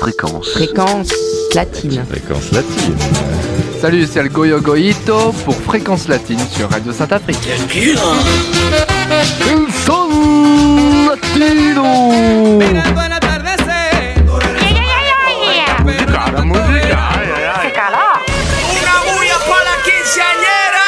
Fréquence latine. Fréquence latine. Salut, c'est le Goyo Goito pour Fréquence latine sur Radio Saint-Afrique. El son latino. La música. Una bulla para la quinceañera.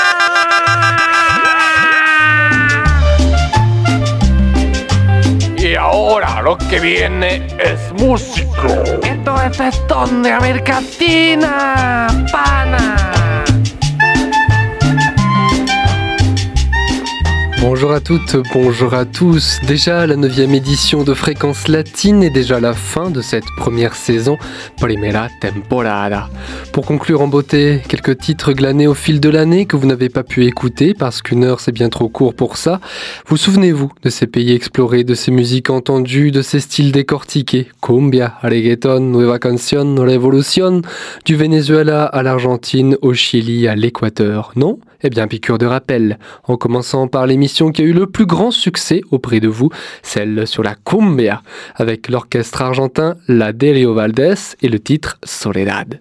Y ahora lo que viene es músico. Esto es festón de América Latina, pana. Bonjour à toutes, bonjour à tous. Déjà la 9e édition de Fréquence Latine et déjà la fin de cette première saison, Primera Temporada. Pour conclure en beauté, quelques titres glanés au fil de l'année que vous n'avez pas pu écouter parce qu'une heure c'est bien trop court pour ça. Vous souvenez-vous de ces pays explorés, de ces musiques entendues, de ces styles décortiqués, cumbia, reggaeton, nueva canción, revolución, du Venezuela à l'Argentine, au Chili, à l'Équateur, non ? Eh bien, piqûre de rappel, en commençant par l'émission qui a eu le plus grand succès auprès de vous, celle sur la cumbia, avec l'orchestre argentin La Delio Valdés et le titre Soledad.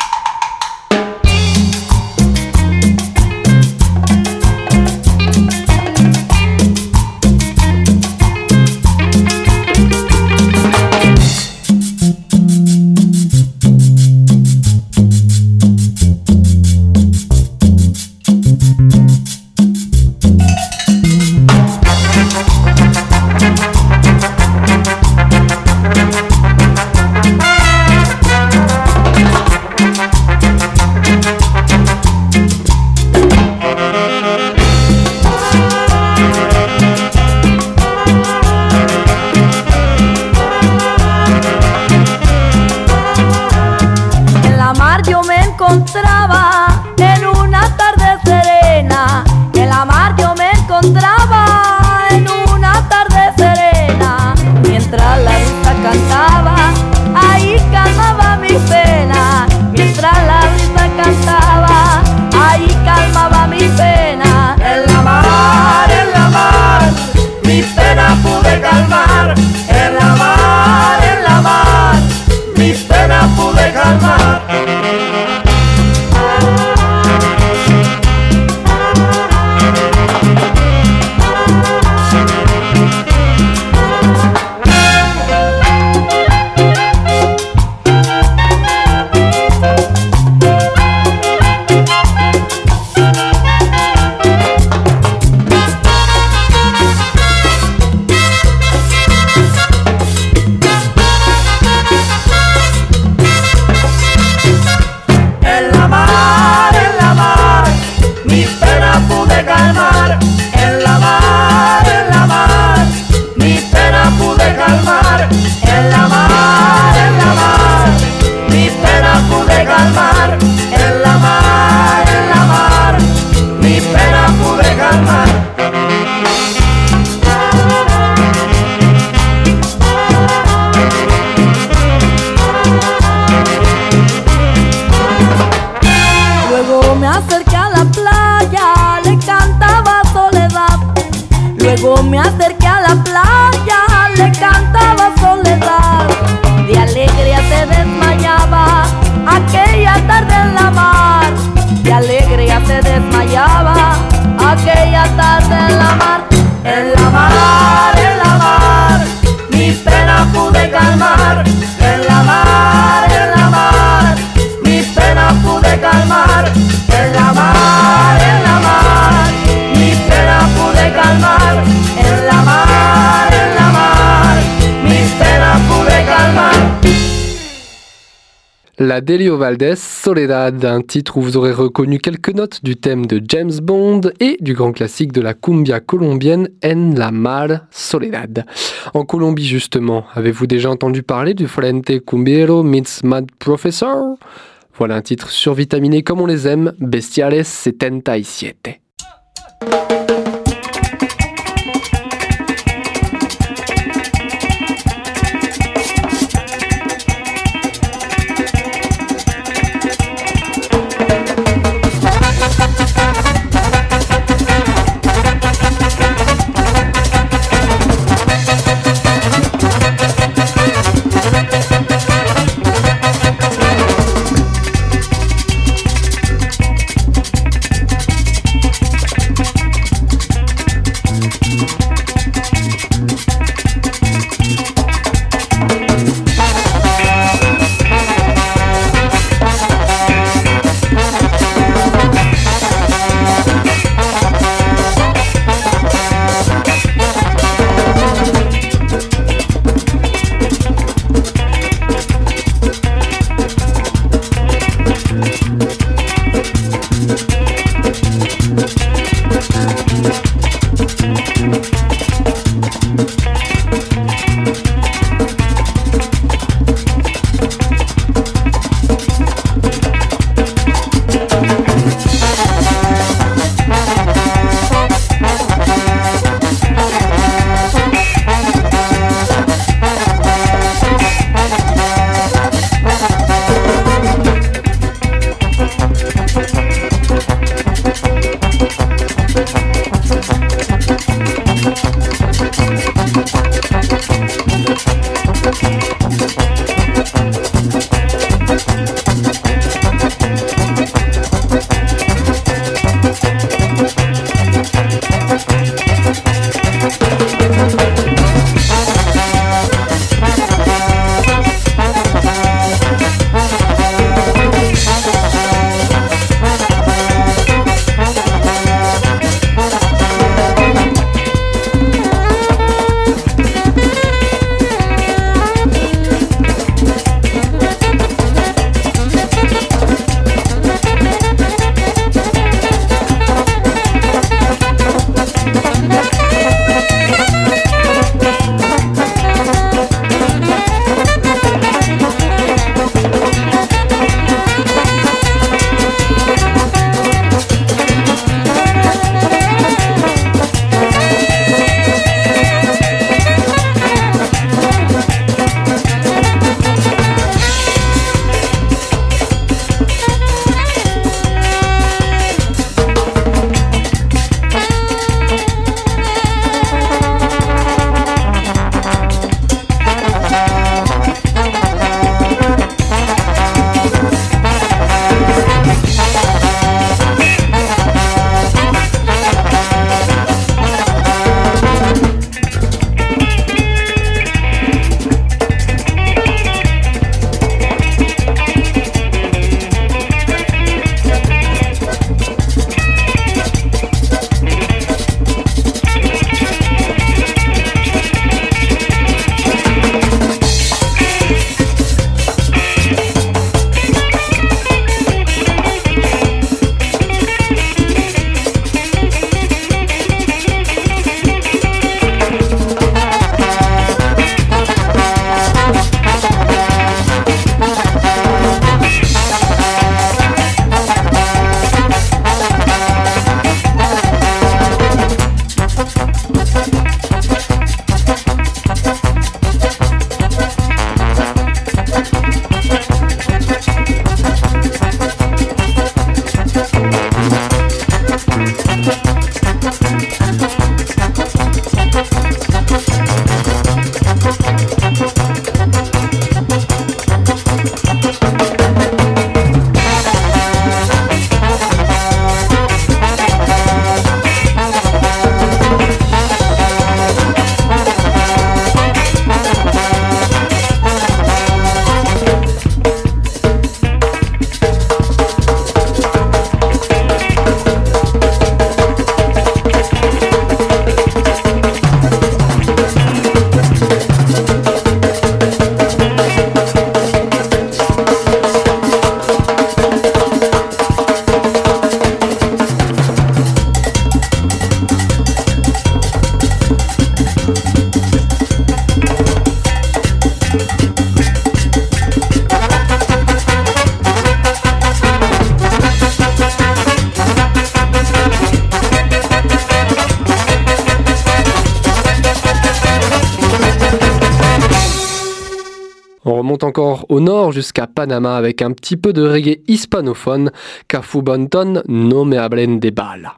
La Delio Valdés, Soledad, un titre où vous aurez reconnu quelques notes du thème de James Bond et du grand classique de la cumbia colombienne En la Mar, Soledad. En Colombie justement, avez-vous déjà entendu parler du Frente Cumbiero meets Mad Professor ? Voilà un titre survitaminé comme on les aime, Bestiales 77. On remonte encore au nord jusqu'à Panama avec un petit peu de reggae hispanophone, Cafu Bonton, No me hablen de bala.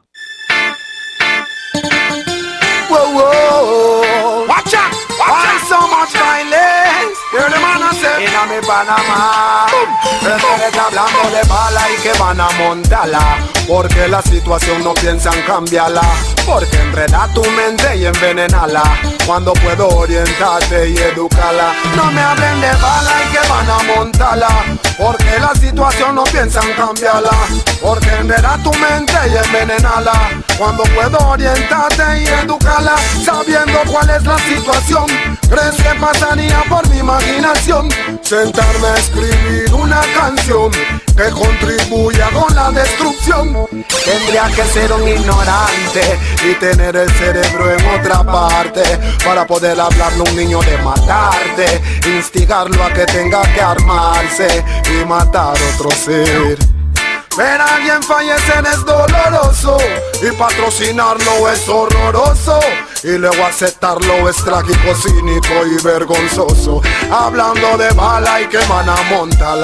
Whoa, whoa, watch out! Why so much violence? Hear the man I say, in mi Panamá. Ustedes hablando de bala y que van a montarla, porque la situación no piensan cambiarla, porque enreda tu mente y envenenala, cuando puedo orientarte y educarla. No me hablen de bala y que van a montarla, porque la situación no piensan cambiarla, porque enreda tu mente y envenenala, cuando puedo orientarte y educarla, sabiendo cuál es la situación. ¿Crees que pasaría por mi imaginación sentarme a escribir una canción que contribuya con la destrucción? Tendría que ser un ignorante y tener el cerebro en otra parte para poder hablarle a un niño de matarte, instigarlo a que tenga que armarse y matar otro ser. Ver a alguien fallecer es doloroso y patrocinarlo es horroroso, y luego aceptarlo es trágico, cínico y vergonzoso. Hablando de bala y que van a montarla,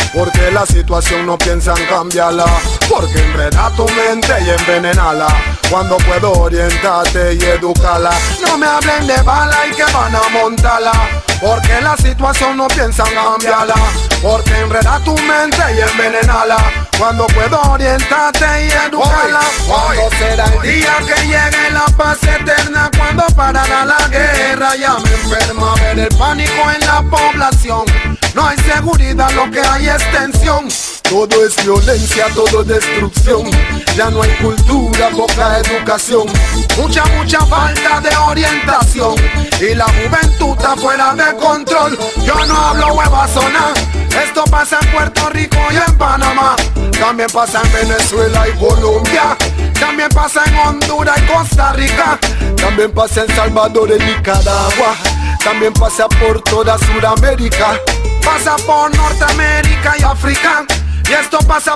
porque la situación no piensan cambiarla, porque enreda tu mente y envenenala, cuando puedo orientarte y educarla. No me hablen de bala y que van a montarla, porque la situación no piensan cambiarla, porque enreda tu mente y envenenala, cuando puedo orientarte y educarla. ¿Cuándo será el día que llegue la paz eterna? Cuando parará la guerra? Ya me enferma ver el pánico en la población. No hay seguridad, lo que hay es tensión. Todo es violencia, todo es destrucción. Ya no hay cultura, poca educación. Mucha falta de orientación. Y la juventud está fuera de control. Yo no hablo huevazona. Esto pasa en Puerto Rico y en Panamá. También pasa en Venezuela y Colombia. También pasa en Honduras y Costa Rica. También pasa en Salvador y Nicaragua. También pasa por toda Sudamérica. Pasa por Norteamérica y África. Y esto pasa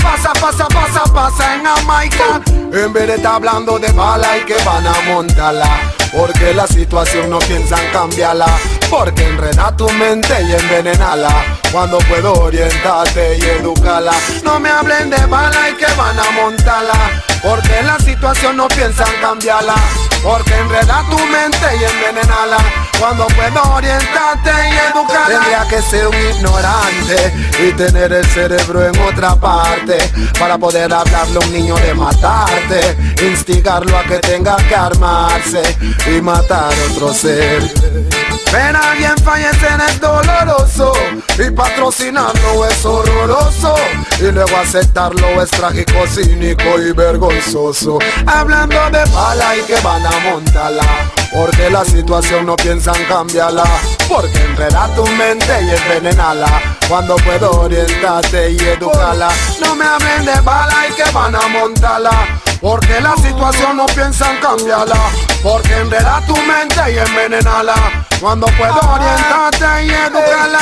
en Jamaica. En vez de estar hablando de bala y que van a montarla, porque la situación no piensan cambiarla, porque enreda tu mente y envenenala, cuando puedo orientarte y educarla. No me hablen de bala y que van a montarla, porque la situación no piensan cambiarla, porque enreda tu mente y envenenala, cuando puedo orientarte y educarla. Tendría que ser un ignorante y tener el cerebro en otra parte, para poder hablarle a un niño de matarte, instigarlo a que tenga que armarse y matar a otro ser. Ver a alguien fallecer es doloroso, y patrocinarlo es horroroso, y luego aceptarlo es trágico, cínico y vergonzoso. Hablando de bala y que van a montarla, porque la situación no piensan cambiarla, porque enreda tu mente y envenenala, cuando puedo orientarte y educarla. No me hablen de bala y que van a montarla, porque la situación no piensan cambiarla, porque enreda tu mente y envenenala, cuando puedo orientarte y educarla.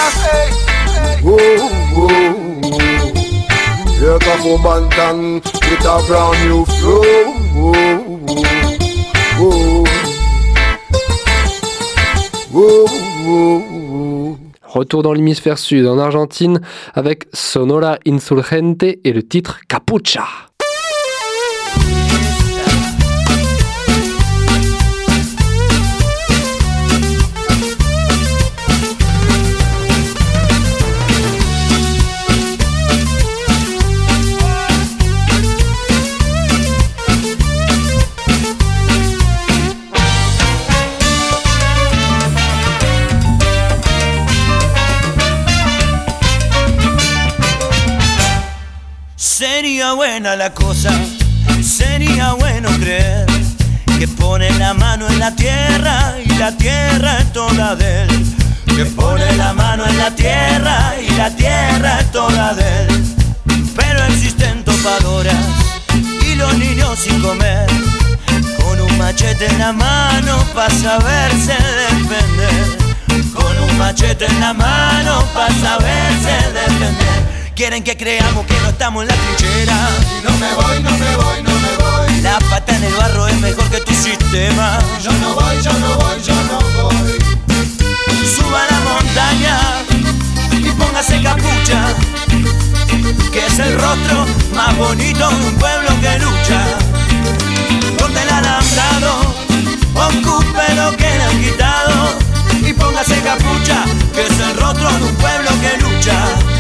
Here come Bantan with a brand new flow. Retour dans l'hémisphère sud, en Argentine, avec Sonora Insurgente et le titre Capucha. Sería buena la cosa, sería bueno creer que pone la mano en la tierra y la tierra es toda de él. Que pone la mano en la tierra y la tierra es toda de él. Pero existen topadoras y los niños sin comer, con un machete en la mano para saberse defender. Con un machete en la mano para saberse defender. Quieren que creamos que no estamos en la trinchera. Y no me voy, no me voy, no me voy. La pata en el barro es mejor que tu sistema. Yo no voy, yo no voy, yo no voy. Suba a la montaña y póngase capucha, que es el rostro más bonito de un pueblo que lucha. Corte el alambrado, ocupe lo que le han quitado, y póngase capucha, que es el rostro de un pueblo que lucha.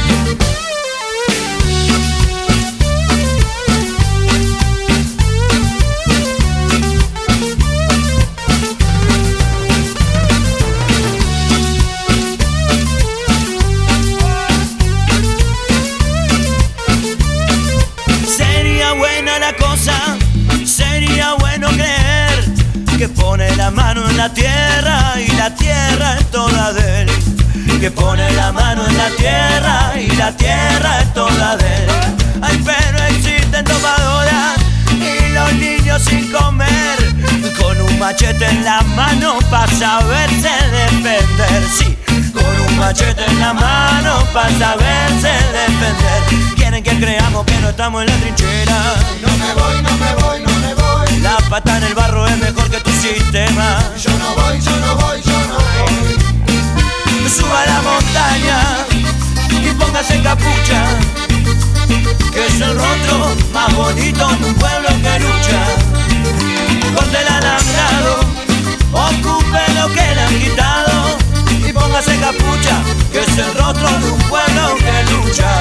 Sería bueno creer que pone la mano en la tierra y la tierra es toda de él. Que pone la mano en la tierra y la tierra es toda de él. Ay, pero existen tomadoras y los niños sin comer, con un machete en la mano para saberse defender. Sí, con un machete en la mano para saberse defender. Quieren que creamos que no estamos en la trinchera. No me voy, no me voy, no me voy. La pata en el barro es mejor que tu sistema. Yo no voy, yo no voy, yo no voy. Suba a la montaña y ponga póngase capucha, que es el rostro más bonito de un pueblo que lucha. Corte el alambrado, ocupe lo que le han quitado y póngase capucha, que es el rostro de un pueblo que lucha.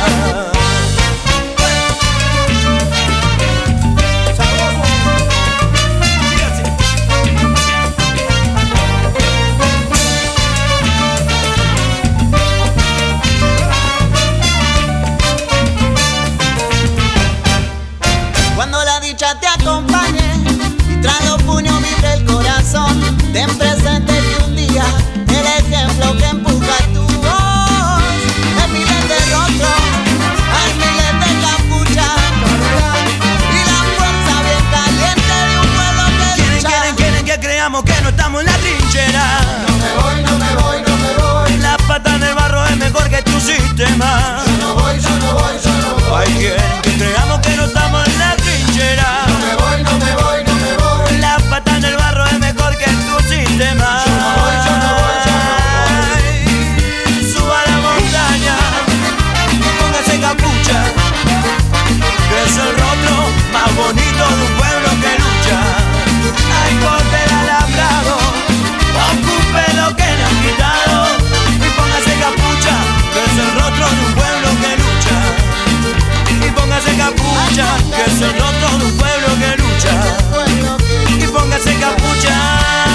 Cuando la dicha te acompañe y tras los puños vibre el corazón, ten presente que un día el ejemplo que empuja tu voz es miles de rostros, hay miles de capuchas y la fuerza bien caliente de un pueblo que lucha. Quieren que creamos que no estamos en la trinchera. No me voy, no me voy, no me voy. La pata en el barro es mejor que tu sistema. Yo no voy, yo no voy, yo no voy. Ay, quieren que creamos que no estamos en la trinchera. No me voy, no me voy, no me voy. La pata en el barro es mejor que tu sistema. Yo no voy, yo no voy, yo no voy. Ay, suba a la montaña, póngase capucha, que es el rostro más bonito de un pueblo que lucha. Ay, corte el alambrado, ocupe lo que le han quitado y póngase capucha, que es el rostro de un pueblo que lucha. Y póngase capucha, que es el rostro de un pueblo que lucha. Y póngase capucha.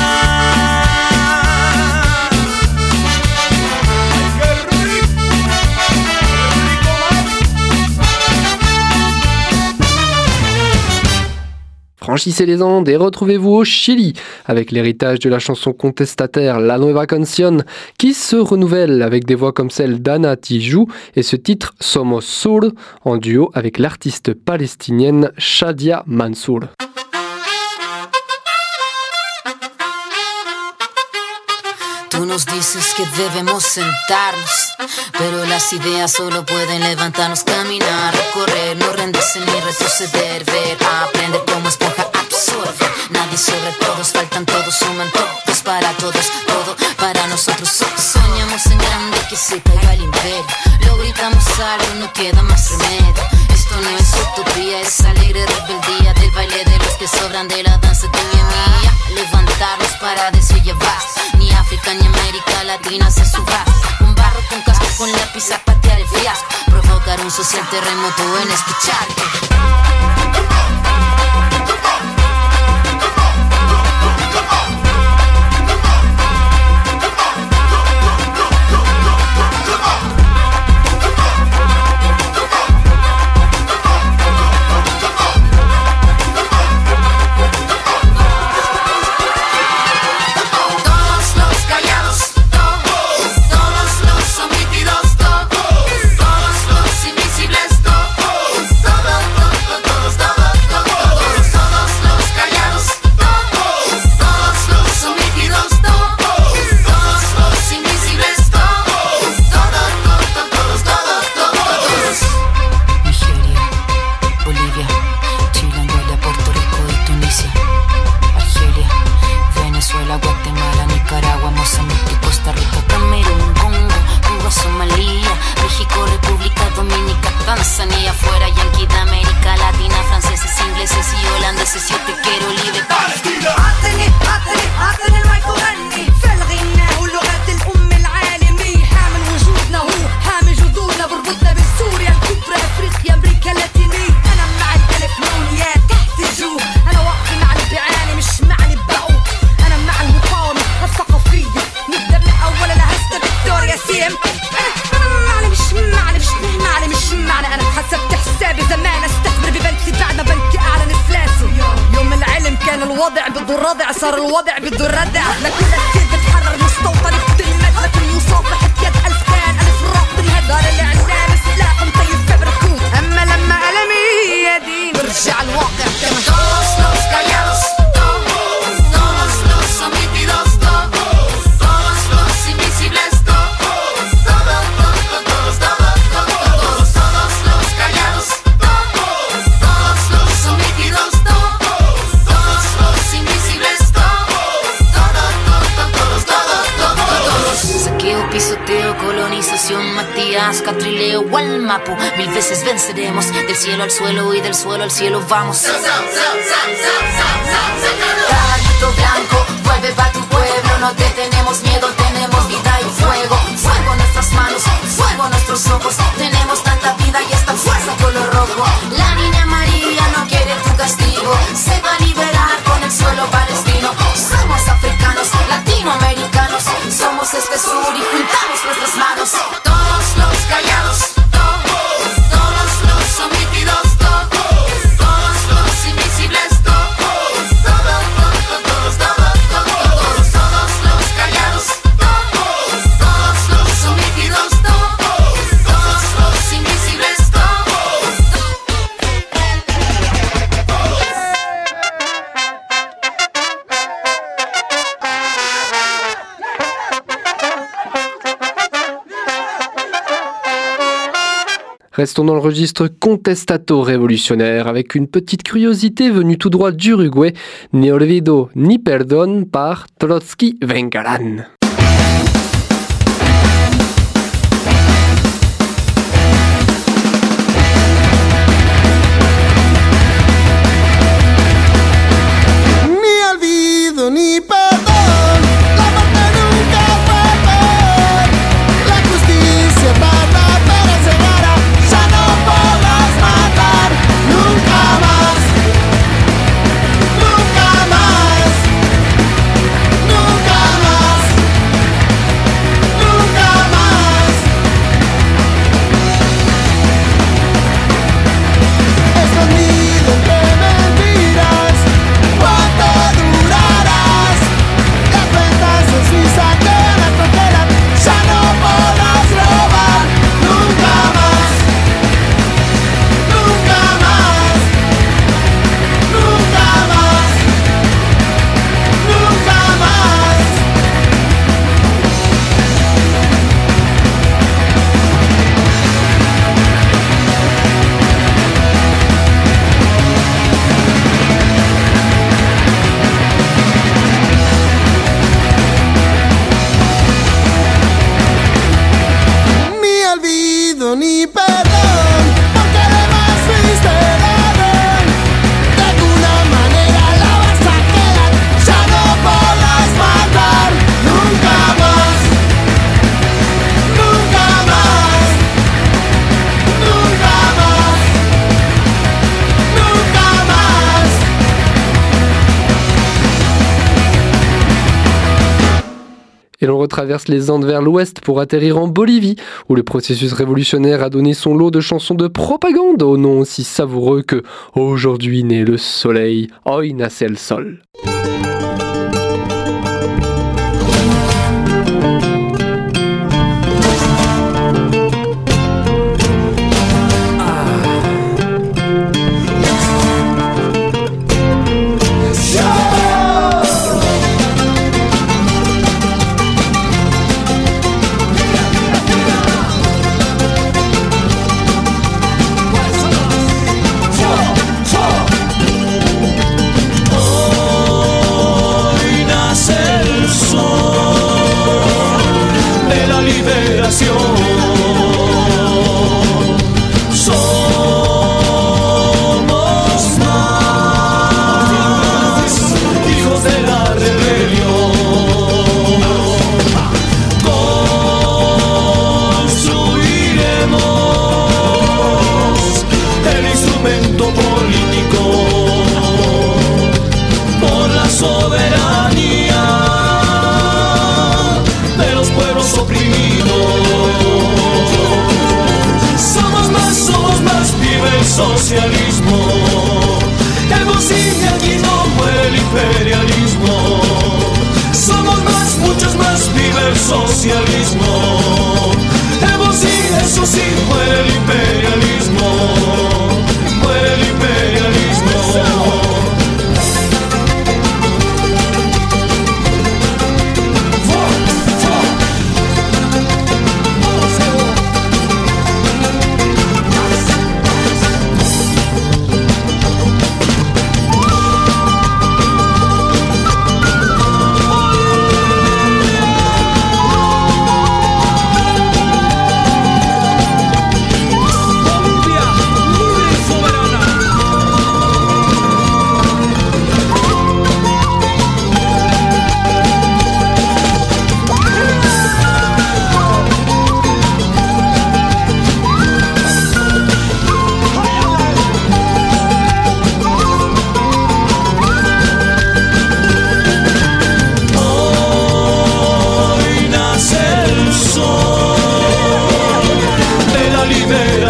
Franchissez les Andes et retrouvez-vous au Chili avec l'héritage de la chanson contestataire La Nueva Canción qui se renouvelle avec des voix comme celle d'Anna Tijoux et ce titre Somos Sur en duo avec l'artiste palestinienne Shadia Mansour. Tú nos dices que debemos sentarnos, pero las ideas solo pueden levantarnos, caminar, recorrer, no rendirse ni retroceder, ver, aprender como esponja absorbe. Nadie sobre todos, faltan todos, suman todos para todos, todo para nosotros. Soñamos en grande que se caiga el imperio, lo gritamos algo, no queda más remedio. Esto no es utopía, es alegre rebeldía del baile de los que sobran de la danza tuya y mía. Levantarnos para decir ya basta, ni África ni América Latina se suba. Con barro, con casco, con lápiz a patear el fiasco, provocar un social terremoto en este charco. الوضع بده الرضع صار الوضع بده الردع لكل السيد بتحرر مستوطن بتلمد لكل يصافح بيد ألف كان ألف الرق بالهد دار الإعلام سلاح مطيب فبركوت أما لما ألمي يدين برجع الواقع كما civilización, Matías, Catrileo, Gualmapu. 1000 veces venceremos, del cielo al suelo y del suelo al cielo vamos. Caballito blanco, vuelve pa' tu pueblo, no te tenemos miedo, tenemos vida y fuego. Fuego en nuestras manos, fuego en nuestros ojos, tenemos tanta vida y esta fuerza color rojo. La niña María no quiere tu castigo, se va a liberar con el suelo palestino. Somos africanos, latinoamericanos, somos este sur y juntamos nuestras manos. Todos los callados, todos los omitidos, todos los invisibles, todos los callados, todos los omitidos, todos los invisibles, Restons dans le registre contestato-révolutionnaire avec une petite curiosité venue tout droit d'Uruguay, Ni olvido ni perdón par Trotsky Vengarán. Ni olvido ni perdón, la muerte nunca fue peor. La justicia tarda pero llegará, ya no podrás matar nunca más, nunca más, nunca más, nunca más. Escondido entre mentiras, ¿cuánto durarás? La cuenta se suiza que la congelan, ya no podrás robar nunca más, nunca más, nunca más, nunca más. Ni olvido ni perdón, porque además fuiste ladrón. De alguna manera la vas a quedar, ya no podrás matar nunca más, nunca más, nunca más, nunca más. Et l'on retraverse les Andes vers l'ouest pour atterrir en Bolivie, où le processus révolutionnaire a donné son lot de chansons de propagande au nom aussi savoureux que « Aujourd'hui naît le soleil, hoy nace el sol ». Hoy nace el sol de la liberación. Somos más hijos de la rebelión. Construiremos el instrumento político por la soberanía de los pueblos oprimidos. Somos más, vive el socialismo. Hemos y aquí no muere el imperialismo. Somos más, muchos más, vive el socialismo. Hemos y eso sí, muere el imperialismo. Muere el imperialismo.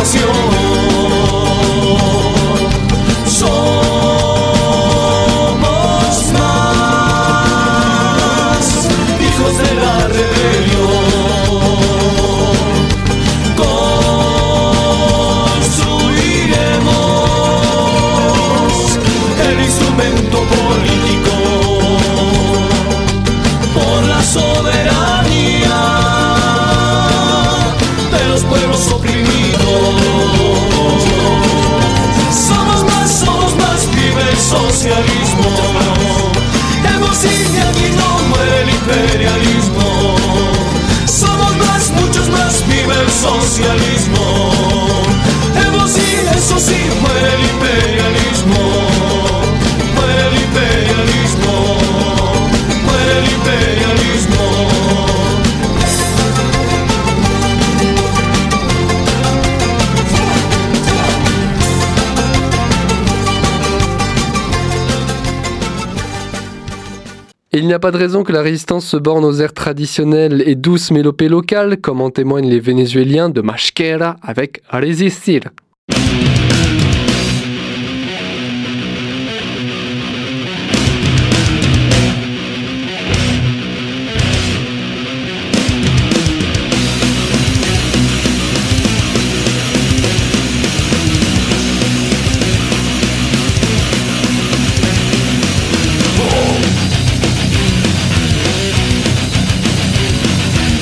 Et il n'y a pas de raison que la résistance se borne aux airs traditionnels et douces mélopées locales, comme en témoignent les Vénézuéliens de Mashquera avec Resistir.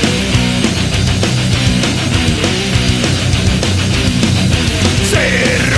Se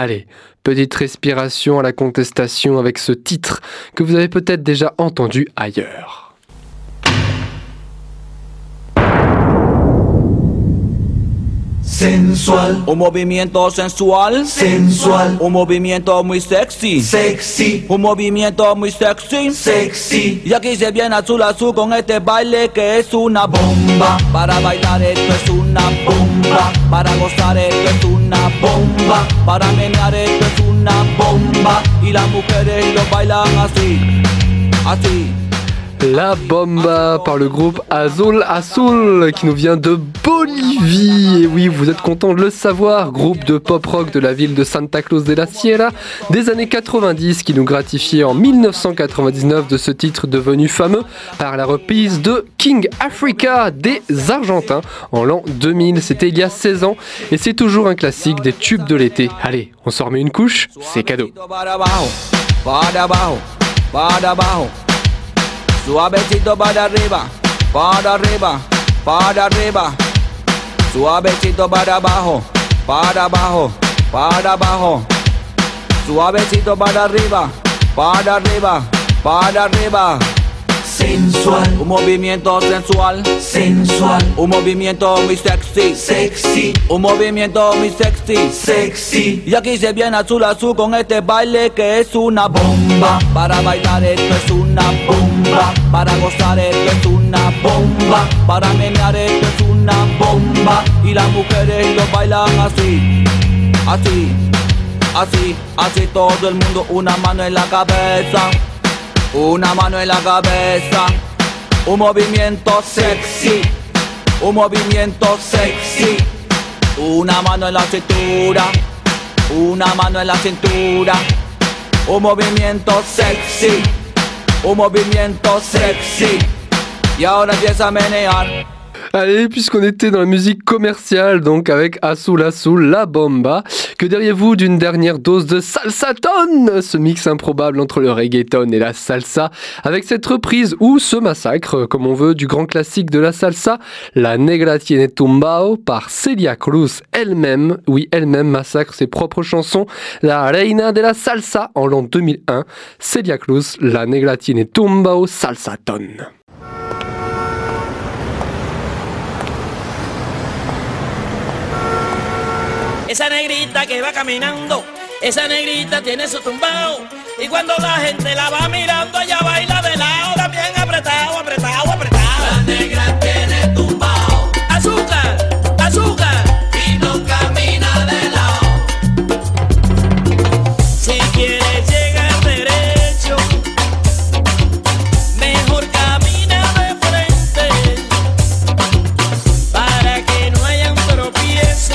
Allez, petite respiration à la contestation avec ce titre que vous avez peut-être déjà entendu ailleurs. Sensual, un movimiento sensual, sensual, un movimiento muy sexy, sexy, un movimiento muy sexy, sexy. Y aquí se viene azul azul con este baile que es una bomba. Para bailar esto es una bomba, para gozar esto es una bomba, para menear esto es una bomba. Y las mujeres lo bailan así, así. La Bomba par le groupe Azul Azul qui nous vient de Bolivie. Et oui, vous êtes content de le savoir, groupe de pop-rock de la ville de Santa Cruz de la Sierra des années 90 qui nous gratifiait en 1999 de ce titre devenu fameux par la reprise de King Africa des Argentins en l'an 2000. C'était il y a 16 ans et c'est toujours un classique des tubes de l'été. Allez, on s'en remet une couche, c'est cadeau. Suavecito para arriba, para arriba, para arriba. Suavecito para abajo, para abajo, para abajo. Suavecito para arriba, para arriba, para arriba. Sensual, un movimiento sensual, sensual, un movimiento muy sexy, sexy, un movimiento muy sexy, sexy. Y aquí se viene azul azul con este baile que es una bomba. Para bailar esto es una bomba, para gozar esto es una bomba, para menear esto es una bomba. Y las mujeres lo bailan así, así, así, así todo el mundo, una mano en la cabeza. Una mano en la cabeza, un movimiento sexy, un movimiento sexy. Una mano en la cintura, una mano en la cintura. Un movimiento sexy, un movimiento sexy. Y ahora empieza a menear. Allez, puisqu'on était dans la musique commerciale, donc avec Azul Azul, La Bomba, que diriez-vous d'une dernière dose de salsaton, ce mix improbable entre le reggaeton et la salsa, avec cette reprise ou ce massacre, comme on veut, du grand classique de la salsa, La Negra Tiene Tumbao, par Celia Cruz elle-même, oui, elle-même massacre ses propres chansons, La Reina de la Salsa, en l'an 2001, Celia Cruz, La Negra Tiene Tumbao, salsaton. Esa negrita que va caminando, esa negrita tiene su tumbao. Y cuando la gente la va mirando, ella baila de lado, también apretado, apretado, apretado. La negra tiene tumbao. Azúcar, azúcar. Y no camina de lado. Si quieres llegar derecho, mejor camina de frente, para que no hayan tropiezos.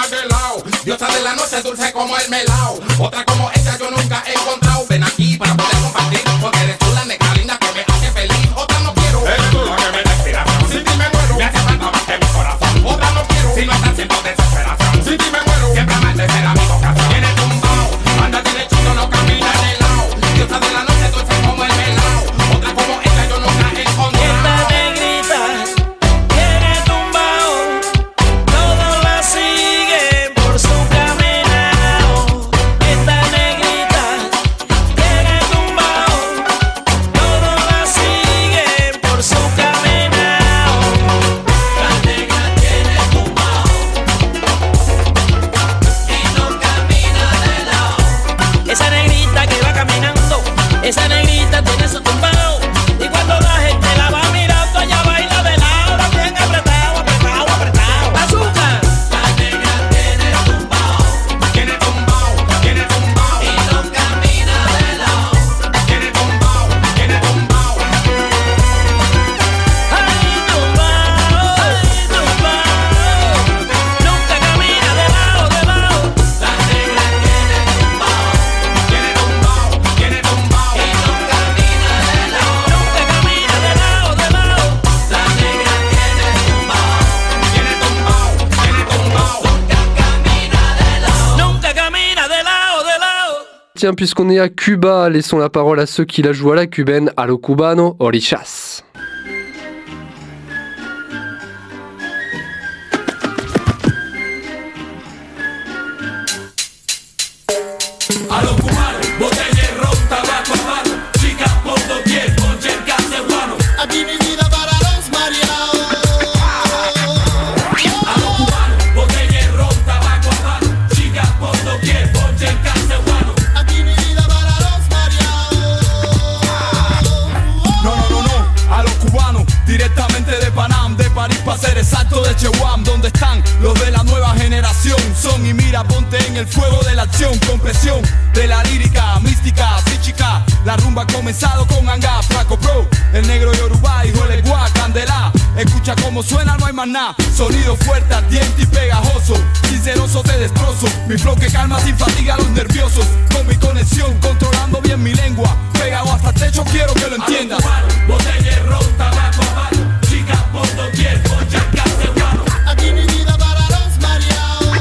de lado. Diosa de la noche, dulce como el melao. Otra como ella yo nunca he encontrado. Ven aquí para poder compartir, porque eres tú la negra linda que me hace feliz. Otra no quiero, eres tú la que me da inspiración. Sin ti me muero, me hace falta más que mi corazón. Otra no quiero, si no estás siendo desesperación. Sin ti me muero, siempre amaré será mi vocación. Tienes tumbao, anda derechito, no camina de lado. Diosa de la noche, dulce como el melao. Otra como ella yo nunca he encontrado. Esta negrita tiene tumbao, todos la siguen por su caminado. Esta negrita tiene tumbao, todos la siguen por su caminado. La negra tiene tumbao y no camina de lado. Esa negrita que va caminando, esa negrita tiene su tumbao. Y cuando la gente la va mirando, ella baila de lado, bien apretado, apretado, apretado. ¡Azúcar! La negra tiene tumbao, Tiene tumbao, tiene tumbao. y no camina de lado. Tiene tumbao, tiene tumbao. ¡Ay, tumbao! ¡Ay, tumbao! Nunca camina de lado, de lado. La negra tiene tumbao, Tiene tumbao, tiene tumbao. y no camina de lado. Nunca camina de lado, de lado. La negra tiene tumbao, Tiene tumbao, tiene tumbao. nunca camina de lado, de lado. Tiens, puisqu'on est à Cuba, laissons la parole à ceux qui la jouent à la cubaine, a lo cubano, Orishas. A los cubanos, botella de ron, tabaco, habano, chicas por doquier, ponche el cacebuano. Aquí mi vida para los mareados. A los cubanos, botella de ron, tabaco, habano, chicas por doquier, ponche el cacebuano. Aquí mi vida para los mareados. No, a los cubanos, directamente de Panam, de París para ser exacto de Chewam, donde están los de la nueva generación. Son y mira, ponte en el fuego de la acción, con presión de la lírica, mística, psíquica. La rumba ha comenzado con Anga, Flaco Pro, el negro Yoruba, hijo de Guá, Candela. Escucha cómo suena, no hay más nada. Sonido fuerte, ardiente y pegajoso. Sinceroso te destrozo. Mi flow que calma sin fatiga a los nerviosos. Con mi conexión, controlando bien mi lengua. Pegado hasta el techo, quiero que lo entiendas. Botella de ron, tabaco, habano, chicas por doquier, ponche el cacebuano. Aquí mi vida para los mareados.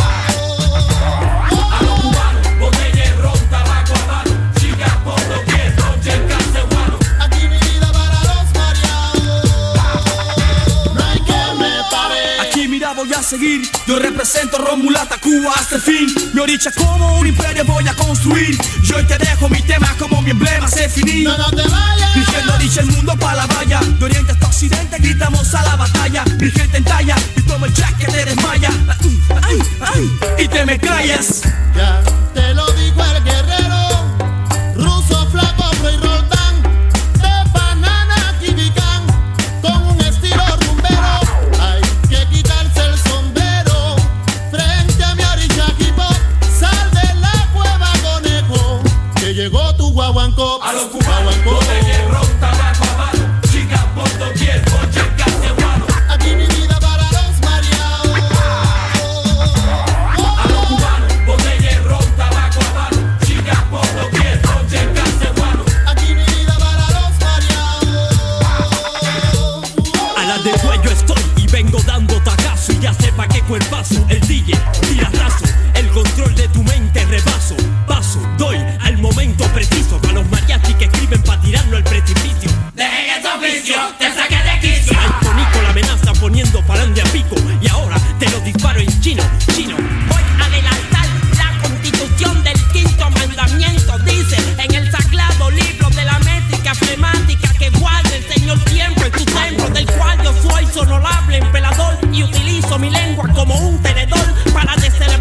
A los cubanos, botella de ron, tabaco, habano, chicas por doquier, ponche el cacebuano. Aquí mi vida para los mareados. No hay que me pare. Aquí mira voy a seguir, yo represento Romulata, Cuba hasta el fin. Mi oricha como un imperio voy a construir. Yo hoy te dejo mi tema como mi emblema se finí. No te vayas. Mi gente oricha el mundo pa' la valla. De oriente hasta occidente gritamos a la batalla. Mi gente en talla y toma el jack que te desmaya. Ay, ay, y te me callas. Ya te lo dijo el guerrero. Ruso, Flaco, Pro y Roldán. De banana, Kibicán. Con un estilo rumbero. Hay que quitarse el sombrero. Frente a mi oricha equipo. Sal de la cueva, conejo. Que llegó tu guaguancó. A los cubanos, botella de ron, tabaco, habano, chicas por doquier, ponche el cacebuano. Aquí mi vida para los mareados. A los cubanos, botella de ron, tabaco, habano, chicas por doquier, ponche el cacebuano. Aquí mi vida para los mareados. A la de cuello estoy y vengo dando tacazo. Y ya sepa qué cuerpazo, el DJ tira raso. El control de tu mente rebaso. Paso, doy al momento preciso. Pa' los mariachis que escriben pa' tirarlo al precipicio. Dejen ese oficio, te saqué de quicio. Alto Nico la amenaza poniendo pa'lante a pico. Y ahora te lo disparo en chino, chino. Voy a adelantar la constitución del quinto mandamiento. Dice en el sagrado libro de la métrica flemática que guarda el Señor tiempo en tu templo, del cual yo soy honorable emperador y utilizo mi lengua como un tenedor para descerebrar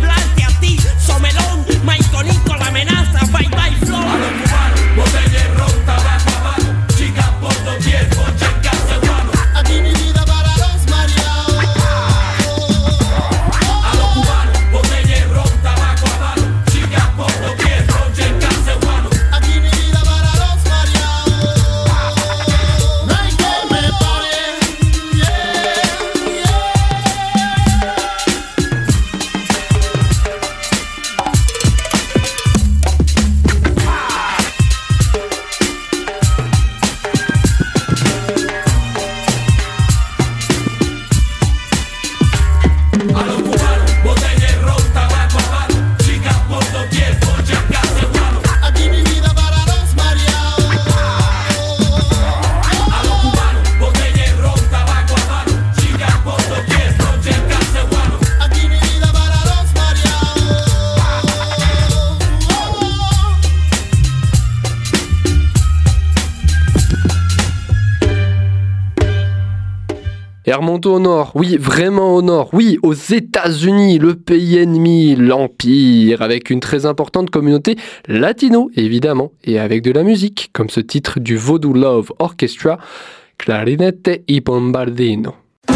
Et remontons au nord, oui, vraiment au nord, oui, aux États-Unis, le pays ennemi, l'Empire, avec une très importante communauté latino, évidemment, et avec de la musique, comme ce titre du Voodoo Love Orchestra, Clarinette y Bombardino.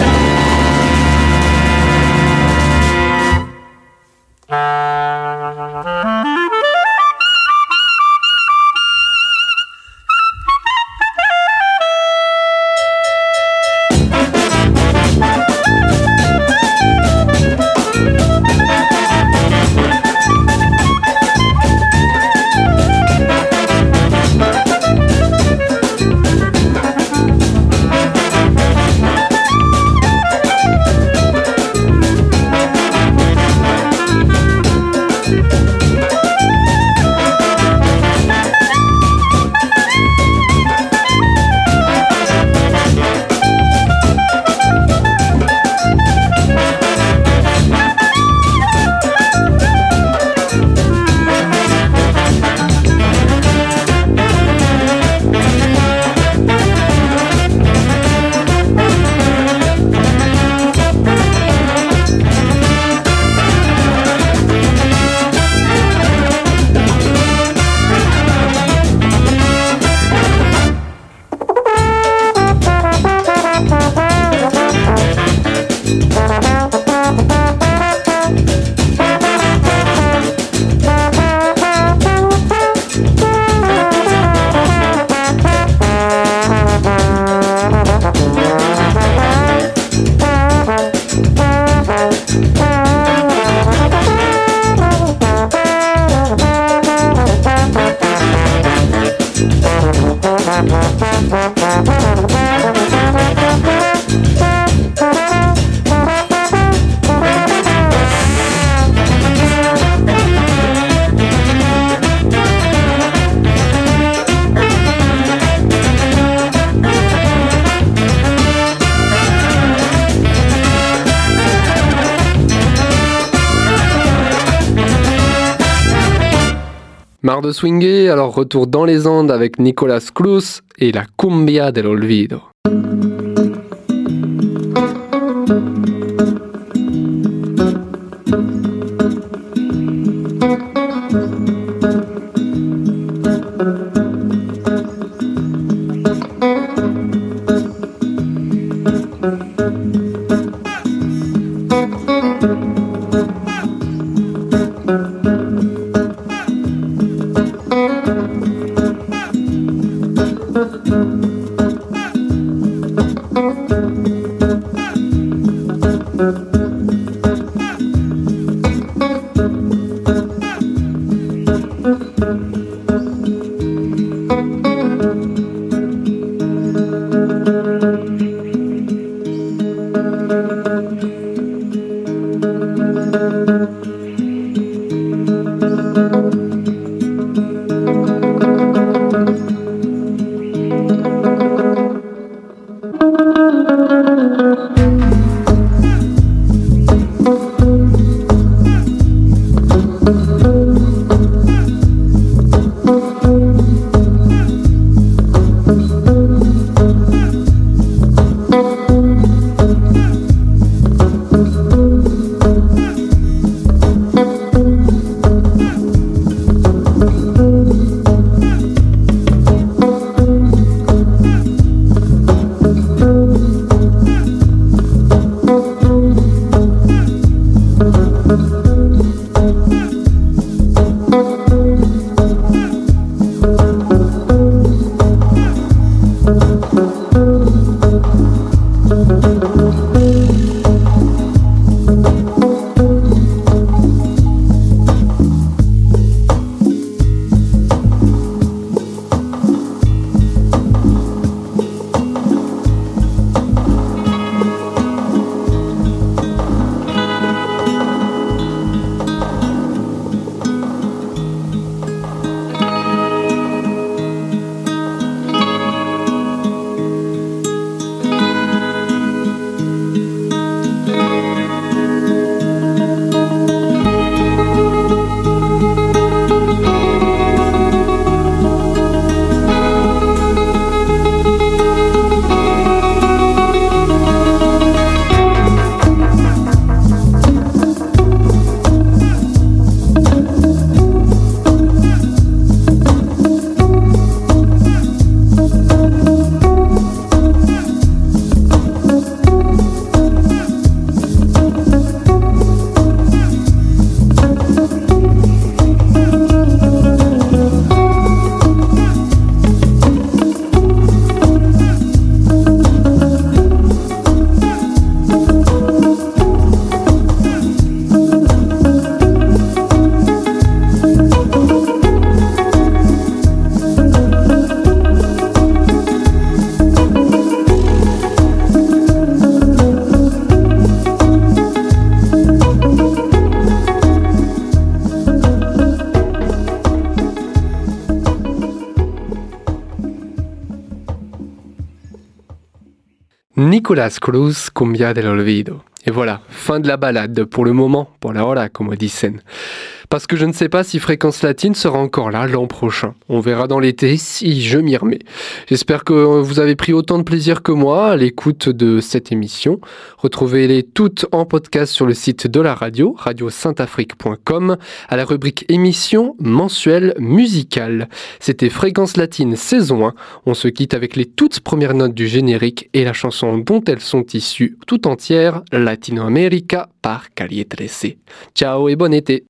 Marre de swinguer, alors retour dans les Andes avec Nicolas Cruz et la Cumbia del Olvido. Nicolas Cruz, Cumbia del Olvido. Et voilà, fin de la balade, pour le moment, por ahora, como dicen. Parce que je ne sais pas si Fréquence Latine sera encore là l'an prochain. On verra dans l'été si je m'y remets. J'espère que vous avez pris autant de plaisir que moi à l'écoute de cette émission. Retrouvez-les toutes en podcast sur le site de la radio, radiosaintafrique.com, à la rubrique émission mensuelle musicale. C'était Fréquence Latine saison 1. On se quitte avec les toutes premières notes du générique et la chanson dont elles sont issues tout entière, Latinoamérica par Calle 13. Ciao et bon été.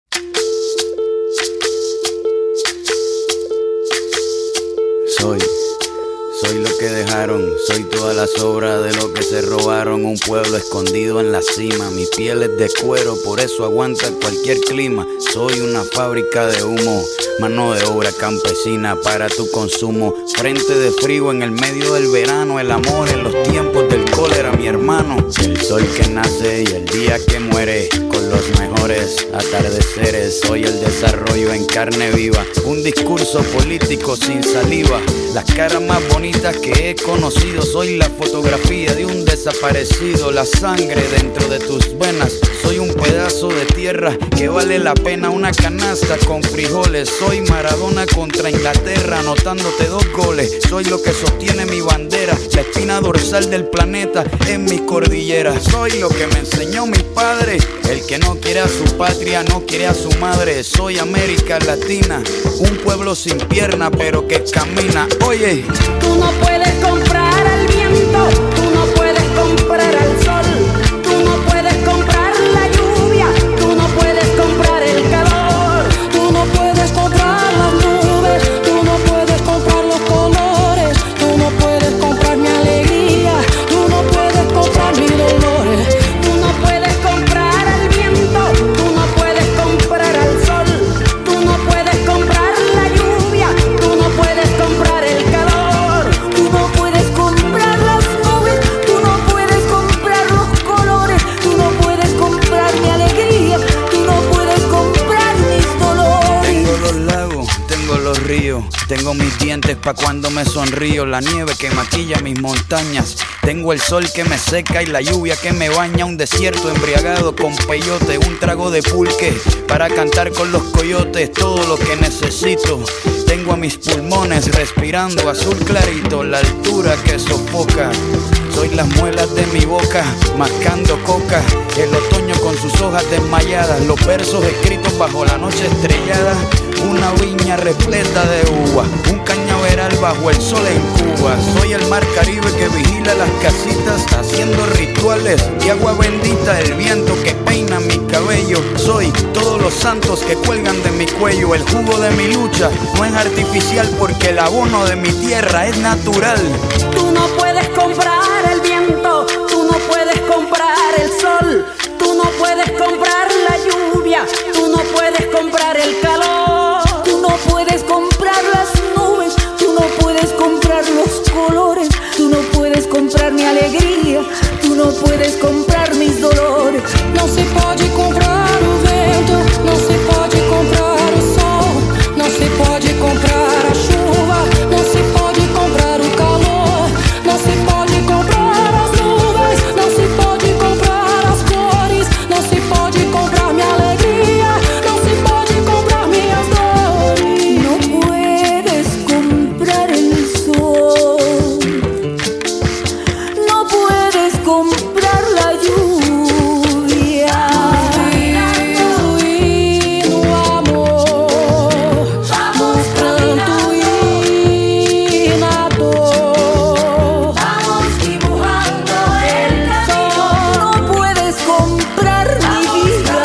Soy lo que dejaron, soy toda la sobra de lo que se robaron. Un pueblo escondido en la cima, mi piel es de cuero, por eso aguanta cualquier clima. Soy una fábrica de humo, mano de obra campesina para tu consumo. Frente de frío en el medio del verano, el amor en los tiempos del cólera, mi hermano. El sol que nace y el día que muere, con los mejores atardeceres. Soy el desarrollo en carne viva, un discurso político sin saliva. Las caras más bonitas que he conocido, soy la fotografía de un desaparecido. La sangre dentro de tus venas, soy un pedazo de tierra que vale la pena una canasta con frijoles. Soy Maradona contra Inglaterra, anotándote 2 goles. Soy lo que sostiene mi bandera, la espina dorsal del planeta en mis cordilleras. Soy lo que me enseñó mi padre, el que no quiere a su patria, no quiere a su madre. Soy América Latina, un pueblo sin pierna pero que camina. Oye, tú no puedes comprar al viento, tú no puedes comprar al sol, tú no puedes comprar la lluvia, tú no puedes comprar el calor, tú no puedes comprar las nubes, tú no puedes comprar los colores, tú no puedes comprar mi alegría, tú no puedes comprar mis dolores, tú no puedes comprar al viento, tú no puedes comprar al sol, tú no puedes comprar la lluvia, tú no puedes comprar el calor, tú no puedes comprar las nubes, tú no puedes comprar los colores, tú no puedes comprar mi alegría, tú no puedes comprar mis dolores. tengo los lagos, tengo los ríos, tengo mis dientes pa' cuando me sonrío, la nieve que maquilla mis montañas, tengo el sol que me seca y la lluvia que me baña, un desierto embriagado con peyote, un trago de pulque para cantar con los coyotes, todo lo que necesito. Tengo a mis pulmones respirando azul clarito, la altura que sofoca. Soy las muelas de mi boca, mascando coca. El otoño con sus hojas desmayadas, los versos escritos bajo la noche estrellada. Una viña repleta de uva, un cañaveral bajo el sol en Cuba. Soy el mar Caribe que vigila las casitas, haciendo rituales de agua bendita. El viento que peina mi cabello. Soy todos los santos que cuelgan de mi cuello. El jugo de mi lucha no es artificial, porque el abono de mi tierra es natural. Tú no puedes comprar el viento, tú no puedes comprar el sol, tú no puedes comprar la lluvia, tú no puedes comprar el calor, tú no puedes comprar las nubes, tú no puedes comprar los colores, tú no puedes comprar mi alegría, tú no puedes comprar mis dolores. Não se pode comprar o vento, não se pode comprar o sol, não se pode comprar a chuva, não se pode comprar o calor, não se pode comprar as nuvens, não se pode comprar as cores, não se pode comprar minha alegria, não se pode comprar minhas dores. Não puedes comprar el sol, no puedes comprar la lluvia. Y no amor, vamos pranto y nado, vamos dibujando el sol. No puedes comprar mi vida,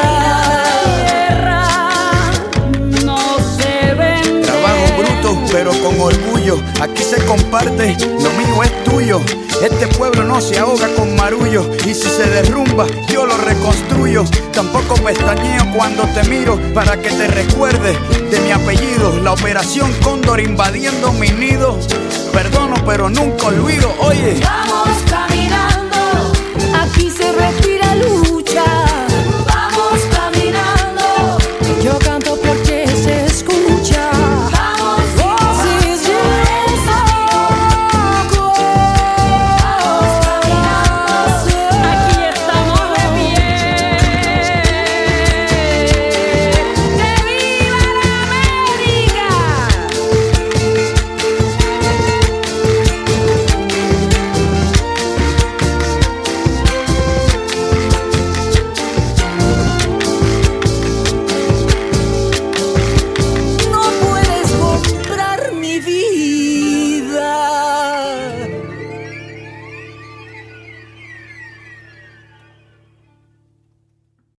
no se vende. Trabajo bruto pero con orgullo, aquí se comparte, lo mío es tuyo. Este pueblo no se ahoga con marullo, y si se derrumba yo lo reconstruyo. Tampoco pestañeo cuando te miro, para que te recuerdes de mi apellido. La operación Cóndor invadiendo mi nido, perdono pero nunca olvido. Oye, Vamos caminando, aquí se respira.